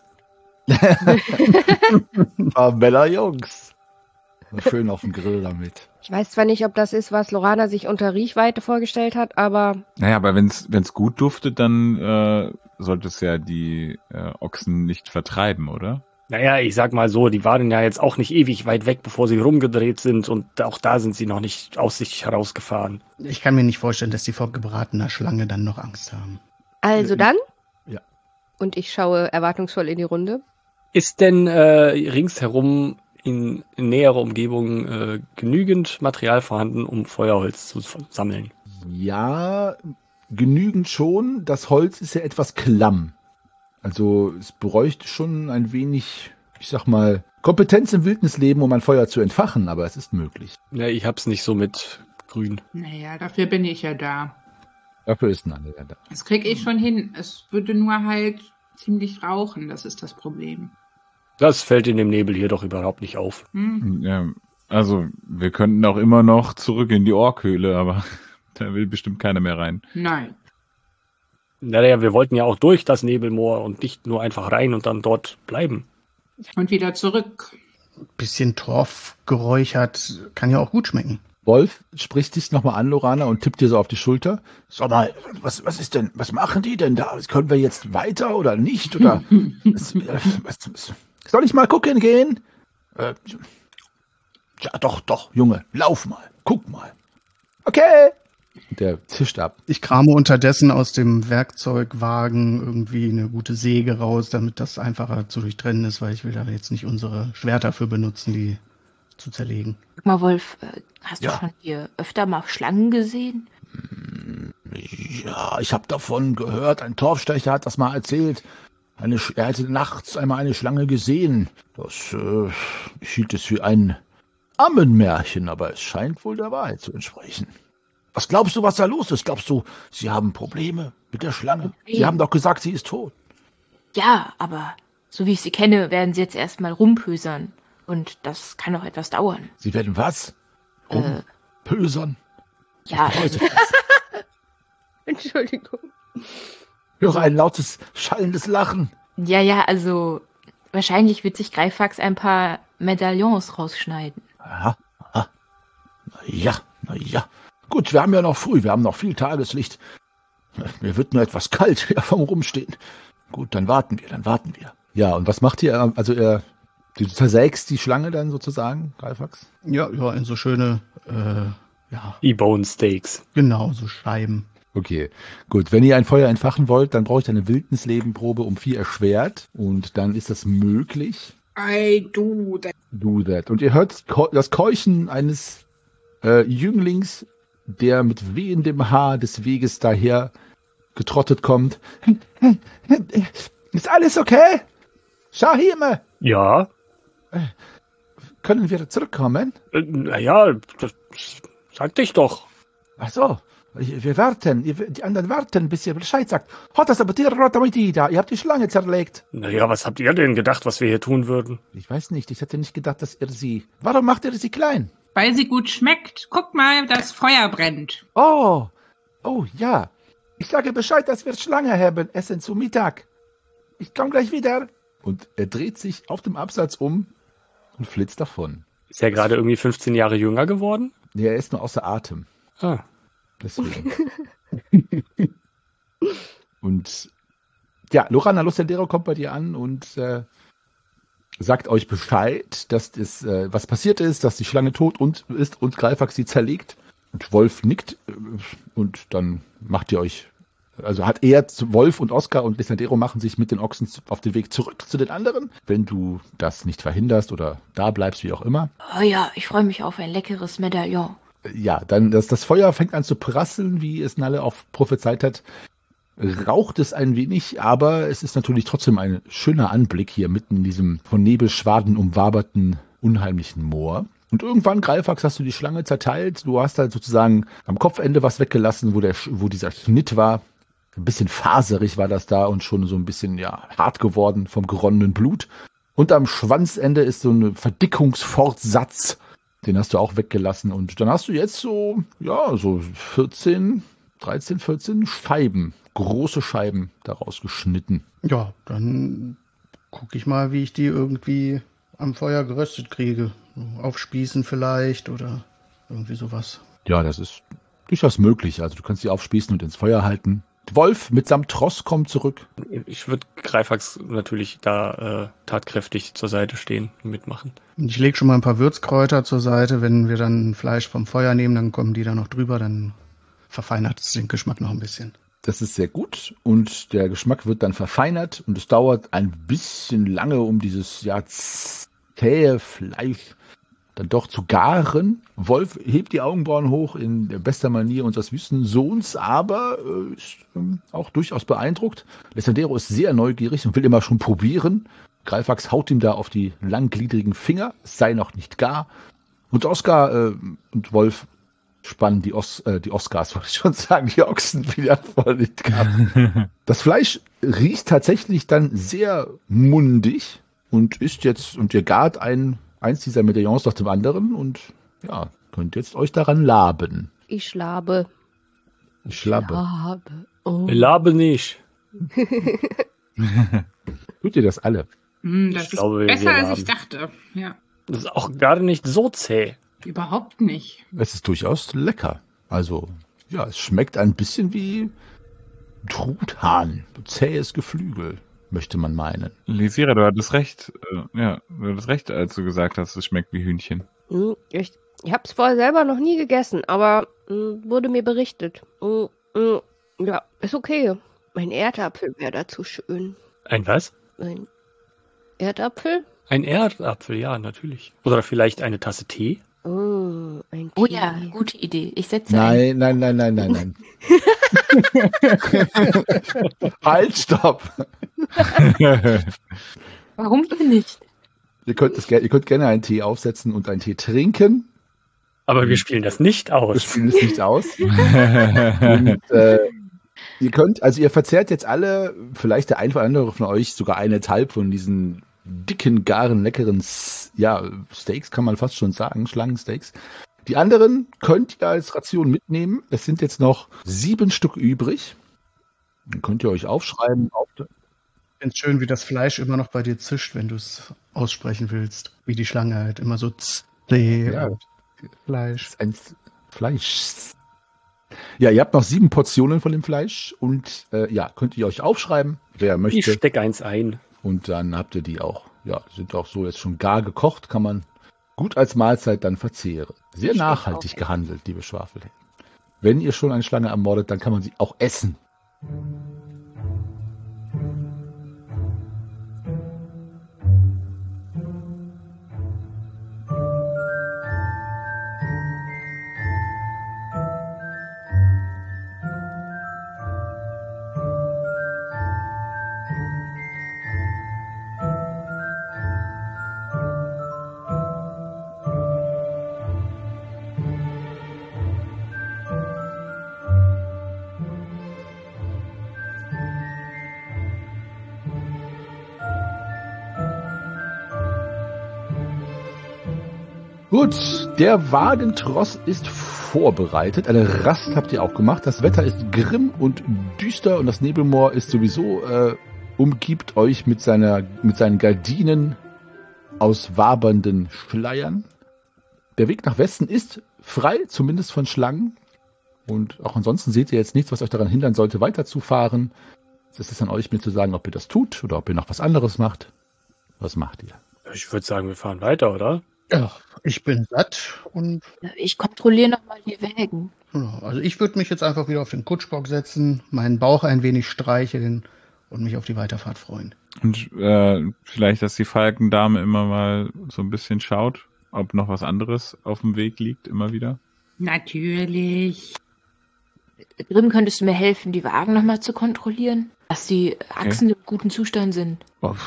Bella Jungs. Schön auf dem Grill damit. Ich weiß zwar nicht, ob das ist, was Lorana sich unter Riechweite vorgestellt hat, aber Naja, aber wenn's gut duftet, dann sollte es ja die Ochsen nicht vertreiben, oder? Naja, ich sag mal so, die waren ja jetzt auch nicht ewig weit weg, bevor sie rumgedreht sind und auch da sind sie noch nicht aus sich herausgefahren. Ich kann mir nicht vorstellen, dass die vor gebratener Schlange dann noch Angst haben. also dann? Ja. Und ich schaue erwartungsvoll in die Runde. Ist denn ringsherum in näherer Umgebung genügend Material vorhanden, um Feuerholz zu sammeln? Ja, genügend schon. Das Holz ist ja etwas klamm. Also es bräuchte schon ein wenig, ich sag mal, Kompetenz im Wildnisleben, um ein Feuer zu entfachen, aber es ist möglich. Ja, ich hab's nicht so mit grün. Naja, dafür bin ich ja da. Dafür ist ein anderer da. Das kriege ich schon hin. Es würde nur halt ziemlich rauchen, das ist das Problem. Das fällt in dem Nebel hier doch überhaupt nicht auf. Ja, also wir könnten auch immer noch zurück in die Orkhöhle, aber da will bestimmt keiner mehr rein. Nein. Naja, wir wollten ja auch durch das Nebelmoor und nicht nur einfach rein und dann dort bleiben. Und wieder zurück. Bisschen Torf geräuchert, kann ja auch gut schmecken. Wolf spricht dich nochmal an, Lorana, und tippt dir so auf die Schulter. Sag mal, was ist denn, was machen die denn da? Können wir jetzt weiter oder nicht? Oder soll ich mal gucken gehen? Ja, doch, Junge, lauf mal, guck mal. Okay. Der zischt ab. Ich krame unterdessen aus dem Werkzeugwagen irgendwie eine gute Säge raus, damit das einfacher zu durchtrennen ist, weil ich will da jetzt nicht unsere Schwerter für benutzen, die zu zerlegen. Guck mal, Wolf, hast Ja. du schon hier öfter mal Schlangen gesehen? Ja, ich habe davon gehört, ein Torfstecher hat das mal erzählt. Er hätte nachts einmal eine Schlange gesehen. Das hielt es für ein Ammenmärchen, aber es scheint wohl der Wahrheit zu entsprechen. Was glaubst du, was da los ist? Glaubst du, sie haben Probleme mit der Schlange? Sie haben doch gesagt, sie ist tot. Ja, aber so wie ich sie kenne, werden sie jetzt erstmal rumpösern. Und das kann noch etwas dauern. Sie werden was? Rumpösern? Ja, Also, Entschuldigung. höre ein lautes, schallendes Lachen. ja, also wahrscheinlich wird sich Greifax ein paar Medaillons rausschneiden. Aha. Na ja. Gut, wir haben ja noch früh, wir haben noch viel Tageslicht. Mir wird nur etwas kalt hier vom Rumstehen. Gut, dann warten wir. Ja, und was macht ihr? Also du zersägst die Schlange dann sozusagen, Greifax? Ja, in so schöne, E-Bone Steaks. genau, so Scheiben. Okay, gut. Wenn ihr ein Feuer entfachen wollt, dann braucht ihr eine Wildnislebenprobe um 4 erschwert. Und dann ist das möglich. I do that. Do that. Und ihr hört das Keuchen eines Jünglings, der mit wehendem Haar des Weges daher getrottet kommt. Ist alles okay? Shahime, Ja, können wir zurückkommen? naja, das sagte ich doch. Ach so, wir warten. Die anderen warten, bis ihr Bescheid sagt. Hotas abatir rotamitida. Ihr habt die Schlange zerlegt. Naja, was habt ihr denn gedacht, was wir hier tun würden? Ich weiß nicht, ich hätte nicht gedacht, dass ihr sie... Warum macht ihr sie klein? Weil sie gut schmeckt. Guck mal, das Feuer brennt. Oh, ja. Ich sage Bescheid, dass wir Schlange haben, essen zu Mittag. Ich komme gleich wieder. Und er dreht sich auf dem Absatz um und flitzt davon. Ist er gerade irgendwie 15 Jahre jünger geworden? Nee, er ist nur außer Atem. Ah. Deswegen. Und ja, Lorana Lucendero kommt bei dir an und sagt euch Bescheid, dass das, was passiert ist, dass die Schlange tot ist und Greifax sie zerlegt. Und Wolf nickt und dann macht ihr euch, also hat er, Wolf und Oskar und Lucendero machen sich mit den Ochsen auf den Weg zurück zu den anderen, wenn du das nicht verhinderst oder da bleibst, wie auch immer. Oh ja, ich freue mich auf ein leckeres Medaillon. Ja, dann das Feuer fängt an zu prasseln, wie es Nalle auch prophezeit hat. Raucht es ein wenig, aber es ist natürlich trotzdem ein schöner Anblick hier mitten in diesem von Nebelschwaden umwaberten, unheimlichen Moor. Und irgendwann, Greifax, hast du die Schlange zerteilt. Du hast halt sozusagen am Kopfende was weggelassen, wo dieser Schnitt war. Ein bisschen faserig war das da und schon so ein bisschen hart geworden vom geronnenen Blut. Und am Schwanzende ist so ein Verdickungsfortsatz. Den hast du auch weggelassen. Und dann hast du jetzt so 13, 14 Scheiben, große Scheiben daraus geschnitten. Ja, dann gucke ich mal, wie ich die irgendwie am Feuer geröstet kriege. Aufspießen vielleicht oder irgendwie sowas. Ja, das ist durchaus möglich. Also du kannst sie aufspießen und ins Feuer halten. Wolf mitsamt Tross kommt zurück. Ich würde Greifax natürlich da tatkräftig zur Seite stehen und mitmachen. Und ich lege schon mal ein paar Würzkräuter zur Seite. Wenn wir dann Fleisch vom Feuer nehmen, dann kommen die da noch drüber. Dann verfeinert es den Geschmack noch ein bisschen. Das ist sehr gut und der Geschmack wird dann verfeinert und es dauert ein bisschen lange, um dieses zähe Fleisch dann doch zu garen. Wolf hebt die Augenbrauen hoch in der bester Manier unseres Wüstensohns, aber ist auch durchaus beeindruckt. Lucendero ist sehr neugierig und will immer schon probieren. Greifax haut ihm da auf die langgliedrigen Finger, es sei noch nicht gar. Und Oskar und Wolf spannen die Oscars, wollte ich schon sagen, die Ochsen wieder vor den Garten. Das Fleisch riecht tatsächlich dann sehr mundig und ist jetzt, und ihr gart eins dieser Medaillons nach dem anderen und könnt jetzt euch daran laben. Ich labe. Ich labe. Oh. Labe nicht. Tut ihr das alle? Das glaube, ist besser, wir als haben- ich dachte. Ja, Das ist auch gerade nicht so zäh. überhaupt nicht. Es ist durchaus lecker. Also, es schmeckt ein bisschen wie Truthahn. Zähes Geflügel, möchte man meinen. Lisira, du hattest recht. Du hattest recht, als du gesagt hast, es schmeckt wie Hühnchen. Ich hab's vorher selber noch nie gegessen, aber wurde mir berichtet. Ja, ist okay. Mein Erdapfel wäre dazu schön. Ein was? Ein Erdapfel? Ein Erdapfel, ja, natürlich. Oder vielleicht eine Tasse Tee? Oh, ein Tee. Oh ja, gute Idee. Ich setze ein. Nein. Halt, stopp! Warum denn nicht? Ihr könnt gerne einen Tee aufsetzen und einen Tee trinken. Aber wir spielen das nicht Wir aus. spielen es nicht aus. Und, ihr verzehrt jetzt alle, vielleicht der ein oder andere von euch, sogar 1,5 von diesen dicken, garen, leckeren, Steaks, kann man fast schon sagen, Schlangensteaks. Die anderen könnt ihr als Ration mitnehmen. Es sind jetzt noch 7 Stück übrig. Dann könnt ihr euch aufschreiben. Ich finde es schön, wie das Fleisch immer noch bei dir zischt, wenn du es aussprechen willst. Wie die Schlange halt immer so Ja. Fleisch. Ein Fleisch. Ja, ihr habt noch 7 Portionen von dem Fleisch und könnt ihr euch aufschreiben, wer Ich möchte. steck eins ein. Und dann habt ihr die auch. Ja, sind auch so jetzt schon gar gekocht, kann man gut als Mahlzeit dann verzehren. Sehr Ich nachhaltig auch. gehandelt, liebe Schwafelhelden. Wenn ihr schon eine Schlange ermordet, dann kann man sie auch essen. Gut, der Wagentross ist vorbereitet. Eine Rast habt ihr auch gemacht. Das Wetter ist grimm und düster und das Nebelmoor ist sowieso umgibt euch mit seinen Gardinen aus wabernden Schleiern. Der Weg nach Westen ist frei, zumindest von Schlangen. Und auch ansonsten seht ihr jetzt nichts, was euch daran hindern sollte, weiterzufahren. Es ist an euch, mir zu sagen, ob ihr das tut oder ob ihr noch was anderes macht. Was macht ihr? Ich würde sagen, wir fahren weiter, oder? Ja, ich bin satt und Ich kontrolliere nochmal die Wägen. ja, also ich würde mich jetzt einfach wieder auf den Kutschbock setzen, meinen Bauch ein wenig streicheln und mich auf die Weiterfahrt freuen. Und vielleicht, dass die Falkendame immer mal so ein bisschen schaut, ob noch was anderes auf dem Weg liegt, immer wieder. Natürlich. Grimm, könntest du mir helfen, die Wagen nochmal zu kontrollieren? Dass die Achsen im guten Zustand sind.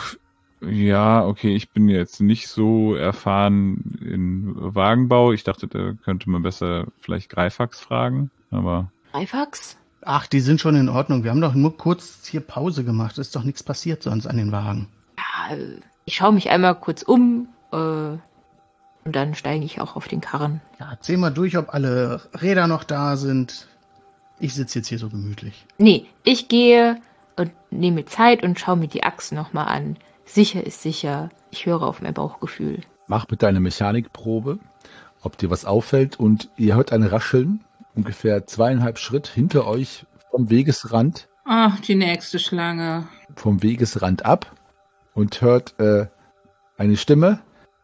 Ja, okay, ich bin jetzt nicht so erfahren in Wagenbau. Ich dachte, da könnte man besser vielleicht Greifax fragen, aber... Greifax? Ach, die sind schon in Ordnung. Wir haben doch nur kurz hier Pause gemacht. Ist doch nichts passiert sonst an den Wagen. Ja, ich schaue mich einmal kurz um und dann steige ich auch auf den Karren. Ja, zähl mal durch, ob alle Räder noch da sind. Ich sitze jetzt hier so gemütlich. Nee, ich gehe und nehme mir Zeit und schaue mir die Achsen nochmal an. Sicher ist sicher. Ich höre auf mein Bauchgefühl. Mach bitte eine Mechanikprobe, ob dir was auffällt. Und ihr hört ein Rascheln, ungefähr 2,5 Schritt hinter euch vom Wegesrand. Ach, die nächste Schlange. Vom Wegesrand ab und hört eine Stimme.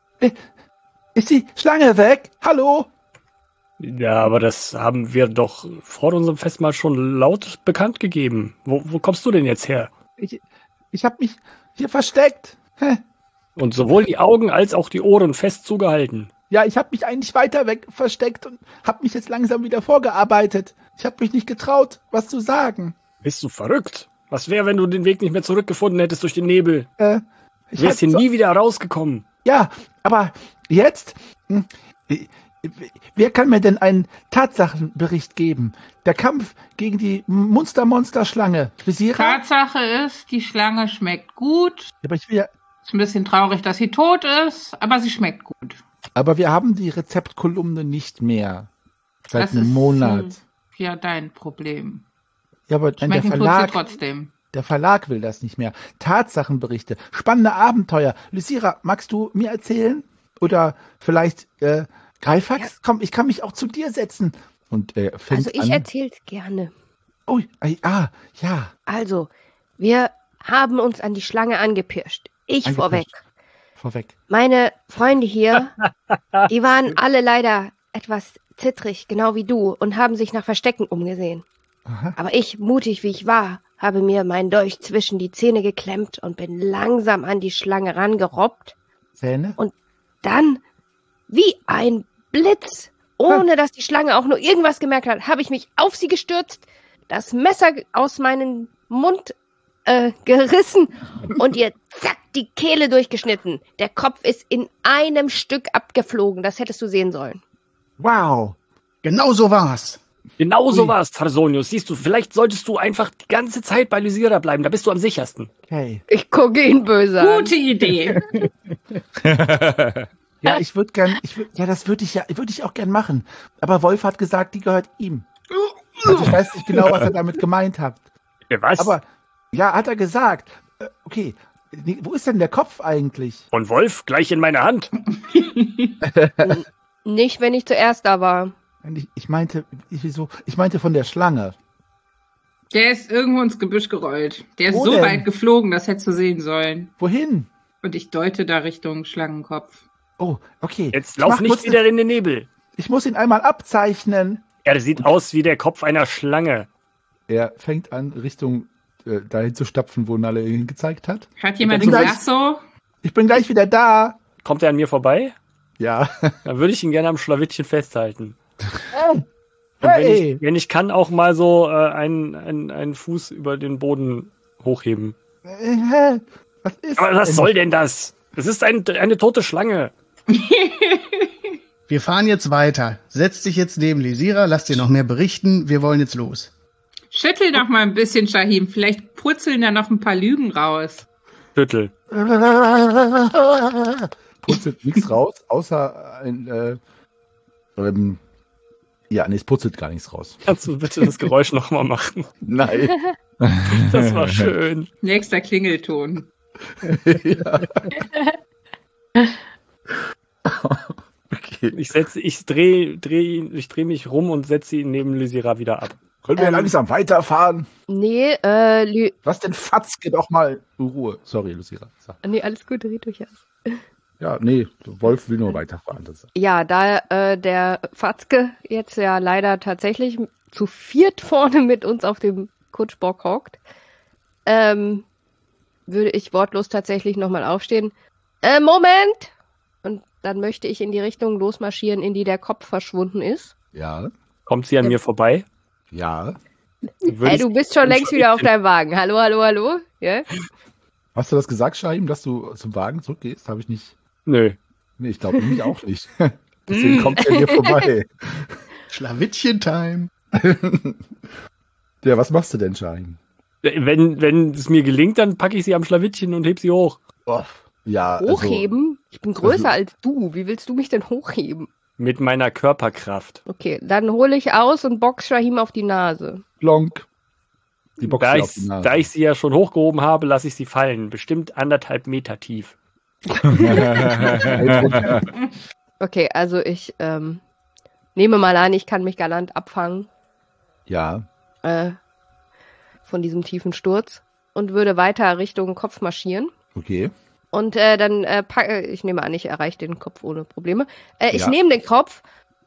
Ist die Schlange weg? Hallo? Ja, aber das haben wir doch vor unserem Festmahl schon laut bekannt gegeben. Wo kommst du denn jetzt her? Ich habe mich hier versteckt. Hä? Und sowohl die Augen als auch die Ohren fest zugehalten. Ja, ich habe mich eigentlich weiter weg versteckt und habe mich jetzt langsam wieder vorgearbeitet. Ich habe mich nicht getraut, was zu sagen. Bist du verrückt? Was wäre, wenn du den Weg nicht mehr zurückgefunden hättest durch den Nebel? Du wärst hier nie wieder rausgekommen. Ja, aber jetzt... Wer kann mir denn einen Tatsachenbericht geben? Der Kampf gegen die Monster-Schlange. Tatsache ist, die Schlange schmeckt gut. Aber ich will ja... Ist ein bisschen traurig, dass sie tot ist, aber sie schmeckt gut. Aber wir haben die Rezeptkolumne nicht mehr. Seit Das einem Monat. Ja, dein Problem. Ja, aber der Schmecken tut sie Verlag... trotzdem. Der Verlag will das nicht mehr. Tatsachenberichte, spannende Abenteuer. Lysira, magst du mir erzählen? Oder vielleicht Greifax? Ja. Komm, ich kann mich auch zu dir setzen. Und er fängt Also ich erzähl's gerne. Oh, ja. Also, wir haben uns an die Schlange angepirscht. Vorweg. Meine Freunde hier, die waren alle leider etwas zittrig, genau wie du, und haben sich nach Verstecken umgesehen. Aha. Aber ich, mutig wie ich war, habe mir meinen Dolch zwischen die Zähne geklemmt und bin langsam an die Schlange rangerobbt. Zähne? Und dann, wie ein Blitz, ohne dass die Schlange auch nur irgendwas gemerkt hat, habe ich mich auf sie gestürzt, das Messer aus meinem Mund gerissen und ihr zack die Kehle durchgeschnitten. Der Kopf ist in einem Stück abgeflogen. Das hättest du sehen sollen. Wow. Genau so war's. Genau so war's, Tarsonius. Siehst du, vielleicht solltest du einfach die ganze Zeit bei Lysira bleiben. Da bist du am sichersten. Okay. Ich gucke ihn böse an. Gute Idee. Ja, das würde ich auch gern machen. Aber Wolf hat gesagt, die gehört ihm. Also ich weiß nicht genau, was er damit gemeint hat. Was? Aber, ja, hat er gesagt. Okay, wo ist denn der Kopf eigentlich? Von Wolf gleich in meiner Hand. Nicht, wenn ich zuerst da war. Ich meinte von der Schlange. Der ist irgendwo ins Gebüsch gerollt. Der ist Wo so denn? weit geflogen, das hättest du sehen sollen. Wohin? Und ich deute da Richtung Schlangenkopf. Oh, okay. Jetzt lauf nicht wieder in den Nebel. Ich muss ihn einmal abzeichnen. Er sieht aus wie der Kopf einer Schlange. Er fängt an, Richtung dahin zu stapfen, wo Nalle ihn gezeigt hat. Hat jemand Ich ein bin Lasso? Ich bin gleich wieder da. Kommt er an mir vorbei? Ja. Dann würde ich ihn gerne am Schlawittchen festhalten. Und Hey. wenn ich kann, auch mal so einen Fuß über den Boden hochheben. Was ist Aber was denn? soll denn das? Das ist eine tote Schlange. Wir fahren jetzt weiter. Setz dich jetzt neben Lysira, lass dir noch mehr berichten. Wir wollen jetzt los. Schüttel doch mal ein bisschen, Shahim. Vielleicht purzeln da noch ein paar Lügen raus. Schüttel. putzelt nichts raus, außer ein, es putzelt gar nichts raus. Kannst du bitte das Geräusch nochmal machen? Nein. Das war schön. Nächster Klingelton. Ja. Okay. Ich dreh mich rum und setze ihn neben Lysira wieder ab. Können wir langsam weiterfahren? Nee, Was denn Fatzke doch mal in Ruhe. Sorry, Lucira. nee, alles gut, red durch aus. Ja, nee, Wolf will nur weiterfahren. Ja, da der Fatzke jetzt ja leider tatsächlich zu viert vorne mit uns auf dem Kutschbock hockt, würde ich wortlos tatsächlich nochmal aufstehen. Moment! Und dann möchte ich in die Richtung losmarschieren, in die der Kopf verschwunden ist. Ja. Kommt sie an mir vorbei? Ja. Hey, du bist schon längst wieder auf deinem Wagen. Hallo, hallo, hallo? Ja? Hast du das gesagt, Shahim, dass du zum Wagen zurückgehst? Habe ich nicht. Nö. Nee, ich glaube nämlich auch nicht. Deswegen kommt er dir vorbei. Schlawittchen-Time. Ja, was machst du denn, Shahim? Wenn es mir gelingt, dann packe ich sie am Schlawittchen und heb sie hoch. Oh, ja, Hochheben? Ich bin größer als du. Wie willst du mich denn hochheben? Mit meiner Körperkraft. Okay, dann hole ich aus und box Shahim auf die Nase. Plonk. Die Box Da auf die Nase. ich sie ja schon hochgehoben habe, lasse ich sie fallen. Bestimmt 1,5 Meter tief. Okay, also ich nehme mal an, ich kann mich galant abfangen Ja. von diesem tiefen Sturz und würde weiter Richtung Kopf marschieren. Okay. Und dann ich nehme an, ich erreiche den Kopf ohne Probleme. Ich Ja. nehme den Kopf,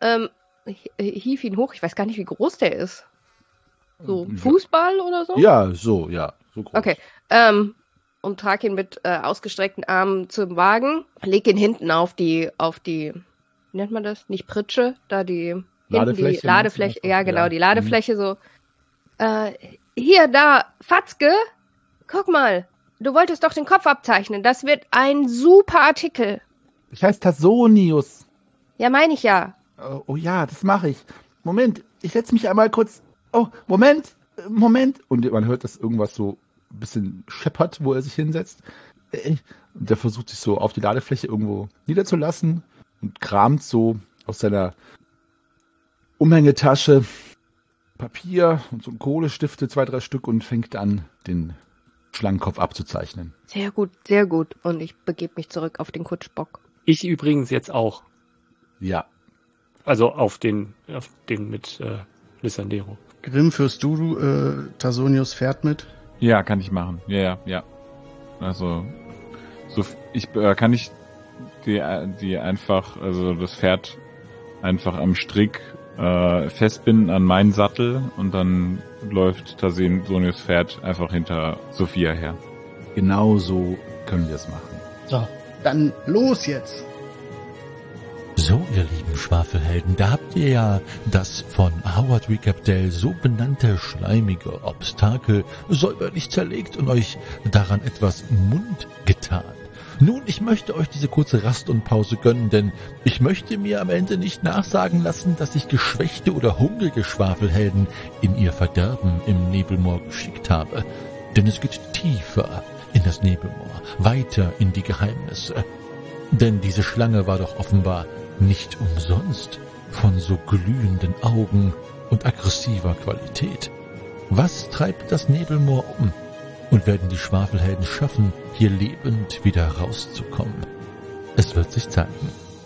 hief ihn hoch. Ich weiß gar nicht, wie groß der ist. So Fußball oder so? Ja, so groß. Okay. Und trage ihn mit ausgestreckten Armen zum Wagen, leg ihn hinten auf die, wie nennt man das? Nicht Pritsche, da die Ladefläche, die Ladefläche, meinst du? ja genau, Ja. die Ladefläche so. Hier, da, Fatzke, guck mal, du wolltest doch den Kopf abzeichnen. Das wird ein super Artikel. Ich heiße Tasonius. Ja, meine ich ja. Oh ja, das mache ich. Moment, ich setze mich einmal kurz. Oh, Moment. Und man hört, dass irgendwas so ein bisschen scheppert, wo er sich hinsetzt. Und der versucht sich so auf die Ladefläche irgendwo niederzulassen und kramt so aus seiner Umhängetasche Papier und so Kohlestifte, 2, 3 Stück und fängt an, den Schlangenkopf abzuzeichnen. Sehr gut, sehr gut. Und ich begebe mich zurück auf den Kutschbock. Ich übrigens jetzt auch. Ja. Also auf den mit Lissandero. Grimm, führst du Tasonius Pferd mit? Ja, kann ich machen. Ja. Also, kann ich die einfach, also das Pferd einfach am Strick festbinden an meinen Sattel und dann läuft Tasonius Pferd einfach hinter Sophia her. Genau so können wir es machen. So, dann los jetzt. So, ihr lieben Schwafelhelden, da habt ihr ja das von Howard Recapdale so benannte schleimige Obstakel säuberlich zerlegt und euch daran etwas Mund getan. Nun, ich möchte euch diese kurze Rast und Pause gönnen, denn ich möchte mir am Ende nicht nachsagen lassen, dass ich geschwächte oder hungrige Schwafelhelden in ihr Verderben im Nebelmoor geschickt habe. Denn es geht tiefer in das Nebelmoor, weiter in die Geheimnisse. Denn diese Schlange war doch offenbar nicht umsonst von so glühenden Augen und aggressiver Qualität. Was treibt das Nebelmoor um? Und werden die Schwafelhelden schaffen, hier lebend wieder rauszukommen? Es wird sich zeigen.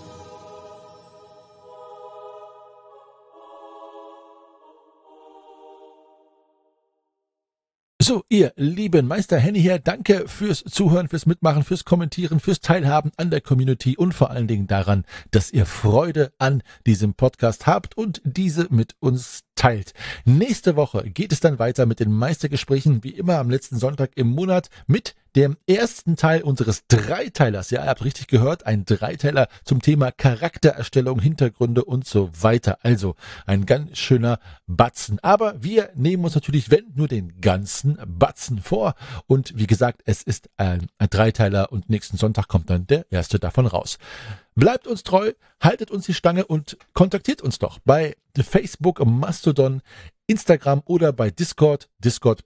So, ihr lieben Meister Henny hier, danke fürs Zuhören, fürs Mitmachen, fürs Kommentieren, fürs Teilhaben an der Community und vor allen Dingen daran, dass ihr Freude an diesem Podcast habt und diese mit uns teilt. Nächste Woche geht es dann weiter mit den Meistergesprächen, wie immer am letzten Sonntag im Monat, mit dem ersten Teil unseres Dreiteilers. Ja, ihr habt richtig gehört, ein Dreiteiler zum Thema Charaktererstellung, Hintergründe und so weiter. Also ein ganz schöner Batzen. Aber wir nehmen uns natürlich, wenn nur den ganzen Batzen vor. Und wie gesagt, es ist ein Dreiteiler und nächsten Sonntag kommt dann der erste davon raus. Bleibt uns treu, haltet uns die Stange und kontaktiert uns doch bei Facebook, Mastodon, Instagram oder bei Discord,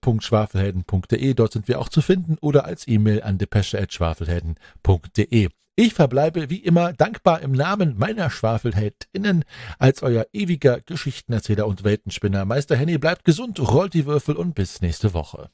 discord.schwafelhelden.de. Dort sind wir auch zu finden oder als E-Mail an depesche@schwafelhelden.de. Ich verbleibe wie immer dankbar im Namen meiner SchwafelheldInnen als euer ewiger Geschichtenerzähler und Weltenspinner. Meister Henny bleibt gesund, rollt die Würfel und bis nächste Woche.